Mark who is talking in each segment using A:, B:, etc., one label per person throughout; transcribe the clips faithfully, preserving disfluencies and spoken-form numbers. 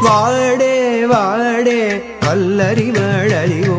A: వాడే వాడే అల్లరి వాడరివో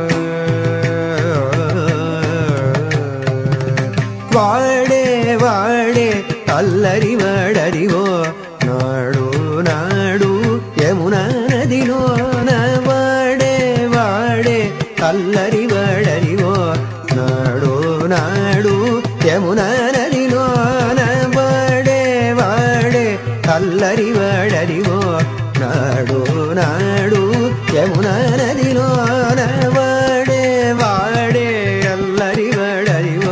A: వాడే వాడే అల్లరి వాడరివో నాడు నాడు యమునా నదిలోన వాడే వాడే అల్లరి వాడరివో నాడు నాడు యమునా నదిలోన వాడే వాడే అల్లరి వాడరివో నాడు నాడు యమునా నదిలోన వాడే వాడే అల్లరి వాడరివో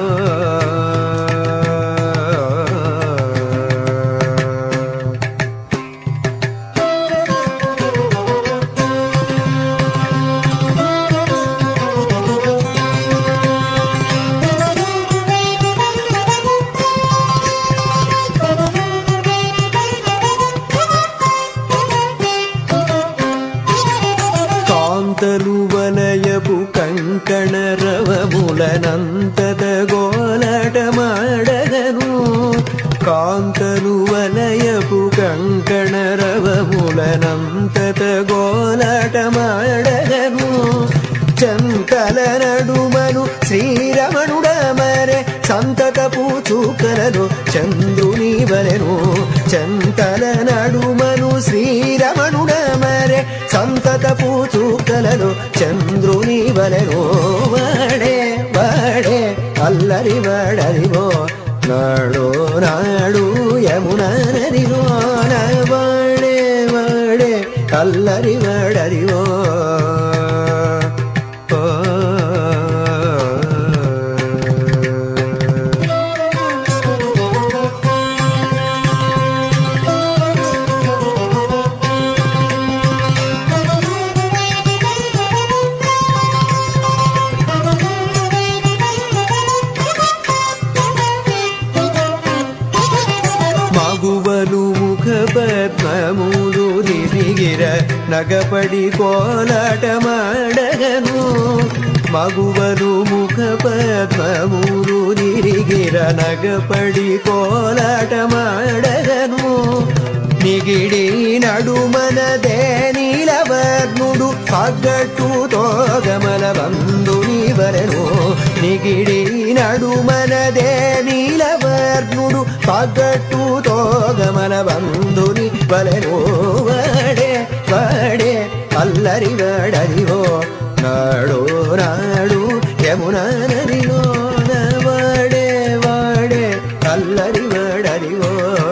A: కాంతలు వలయపు కంకణ రవములనంతద గోలటమాడగను కాంతలు వలయపు కంకణ రవములనంతద గోలటమాడగను చంతల నడుమను శ్రీరమణుడమరే సంతతపు చూకలను చంద్రుని వలెను చంతల నడుమను శ్రీరమణుడమరే సంతతపు చూకలను చంద్రుని వలెను వాడే వాడే అల్లరి వాడరివో నాడు నాడు యమునా నదిలోన వాడే వాడే అల్లరి వాడరివో మగువలు ముఖ పద్మములు తిరిగిర నగపడి కోలాటమాడగను మగువలు ముఖ పద్మములు తిరిగిర నగపడి కోలాటమాడగను నిగిడి నడుమనదే నీలవర్ణుడు పగ్గట్టు తోగమల బంధుని వలెను నిగిడి నడుమనదే నీలవర్ణుడు పగ్గట్టు తోగమల బంధుని వలెను వాడే వాడే అల్లరి వాడరివో నాడు నాడు యమునా నదిలోన వాడే వాడే అల్లరి వాడరివో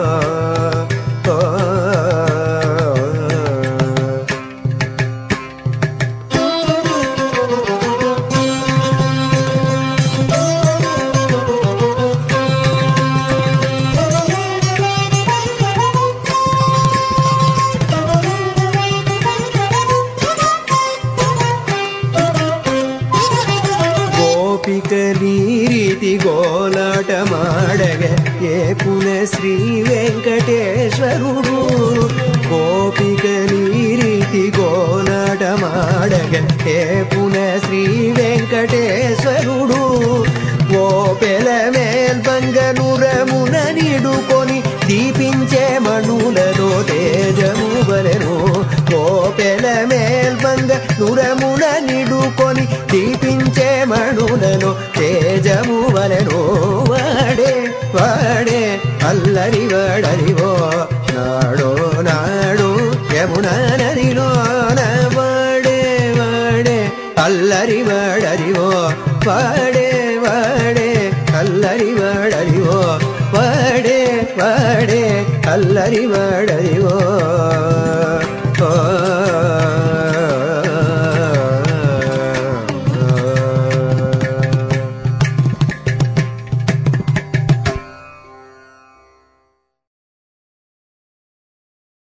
A: రీతి గోలాటమాడగ ఏ పున శ్రీ వెంకటేశ్వరుడు గోపిక రీతి గోలాటమాడగ ఏ పున శ్రీ వెంకటేశ్వరుడు ఓ పెల మేల్బంగనురమున నిడుకొని దీపించే మణులలో తేజము వలెను ఓ పెల మేల్బంగ నురమున నిడుకొని దీపించే మణులలో తేజము వలెను వాడే వాడే అల్లరి వాడరివో నాడో నాడు యమునా నదిలోన వాడే వాడే అల్లరి వాడరివో వాడే వాడే అల్లరి వాడరివో వాడే వాడే అల్లరి వాడరివో